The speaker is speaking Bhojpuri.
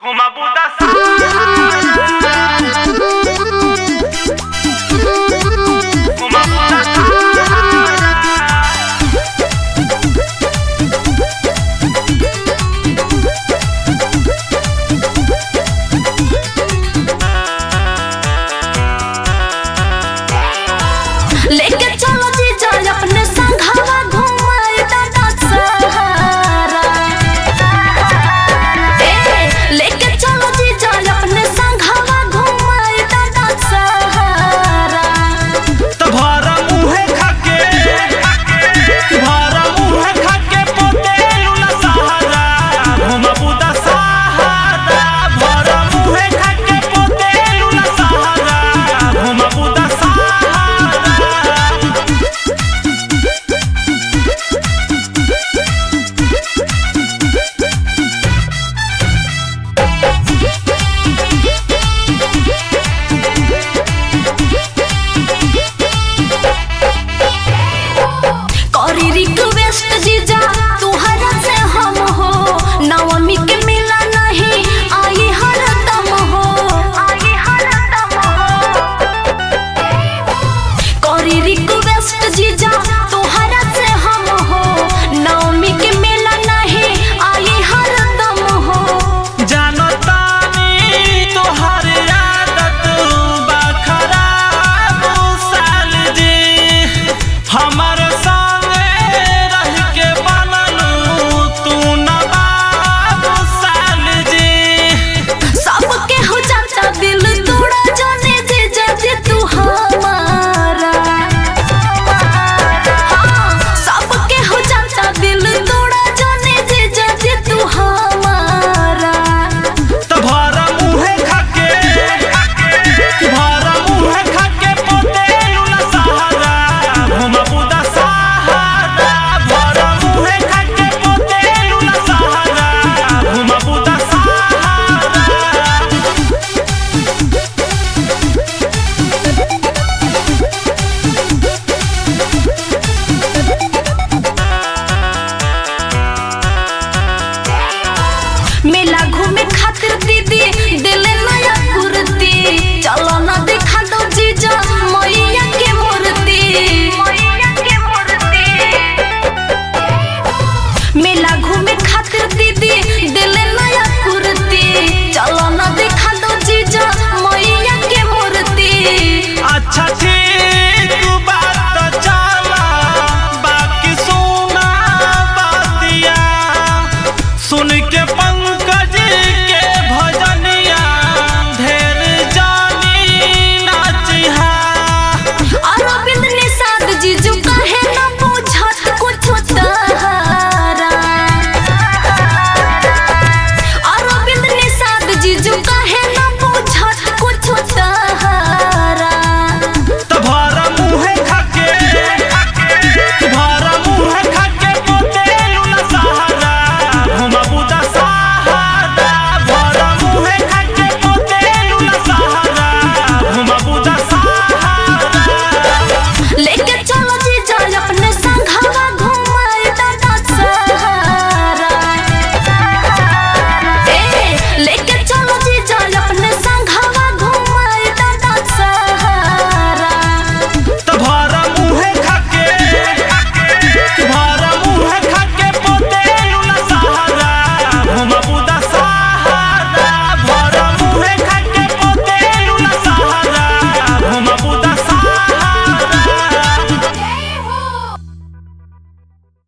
Uma Buda Uma Buda लेके चलो जीजा अपने संघवा घुमाई दादा सहारा। लेके चलो जीजा अपने संघवा घुमाई दादा सहारा। भरा मुहे खाके पोते लूला सहारा घुमा बुदा सहारा। भरा मुहे खाके पोते लूला सहारा घुमा बुदा सहारा। करी रिक्वेस्ट जीजा तुहरा से हम हो, नवमी के मिला नहीं आई हरदम हो। करी रिक्वेस्ट जीजा तुहरा से हम हो, नवमी के मिला नहीं आई हरदम हो। जानो तानी तोहर आदत बा खराब साल जी। हमर संगे रह के बनलू तू नवाब साल जी। सबके हो जाता दिल तोड़ा जाने जीजा जी तू हमारा। हाँ, सबके हो जाता दिल तोड़ा जाने जीजा जी तू हमारा। तो भरा मुहे खाके पोते लूला सहारा घुमा बुदा सहारा। भरा मुहे खाके पोते लूला सहारा घुमा बुदा सहारा। मेला घूमे खातिर दीदी